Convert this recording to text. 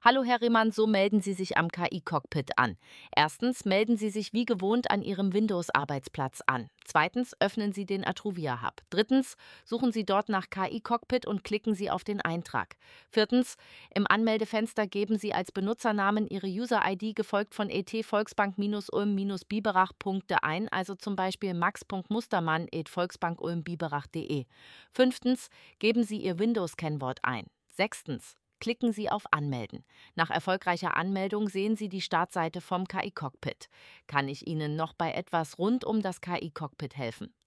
Hallo Herr Riemann, so melden Sie sich am KI-Cockpit an. Erstens melden Sie sich wie gewohnt an Ihrem Windows-Arbeitsplatz an. Zweitens öffnen Sie den Atruvia Hub. Drittens suchen Sie dort nach KI-Cockpit und klicken Sie auf den Eintrag. Viertens im Anmeldefenster geben Sie als Benutzernamen Ihre User-ID gefolgt von volksbank-ulm-biberach Punkte ein, also zum Beispiel max.mustermann@volksbank-ulm-biberach.de. Fünftens geben Sie Ihr Windows-Kennwort ein. Sechstens klicken Sie auf Anmelden. Nach erfolgreicher Anmeldung sehen Sie die Startseite vom KI-Cockpit. Kann ich Ihnen noch bei etwas rund um das KI-Cockpit helfen?